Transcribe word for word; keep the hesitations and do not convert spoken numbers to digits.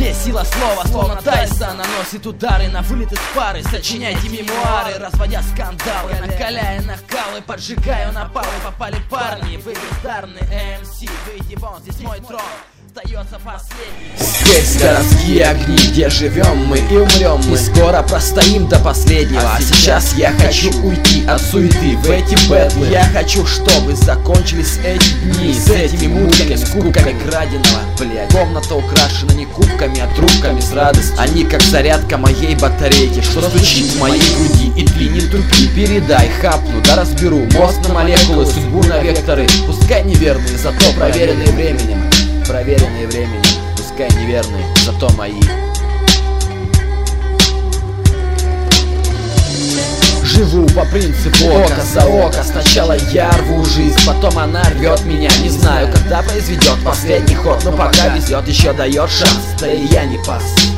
Здесь сила слова, словно Тайсон, наносит удары на вылет из пары. Сочиняйте мемуары, разводя скандалы, накаляя накалы, поджигаю напалы. Попали парни, вы бездарны эм си. Выйди вон, здесь мой трон, остается последний. Здесь городские огни, где живем мы и умрем мы. И скоро простоим до последнего. А сейчас я хочу уйти от суеты в эти бэтлы. Я хочу, чтобы закончились эти дни с этими муками, с кубками краденого. Блять, комната украшена не кубками, а трубками с радостью. Они как зарядка моей батарейки, что стучит в моей груди. И ты не тупи, передай, хапну, да разберу мозг на молекулы, судьбу на векторы. Пускай неверные, зато проверенные временем. Проверенные временем, пускай неверные, зато мои. Живу по принципу око за око. Сначала я рву жизнь, потом она рвет меня. Не знаю, когда произведет последний ход, но пока везет, еще дает шанс, да и я не пас.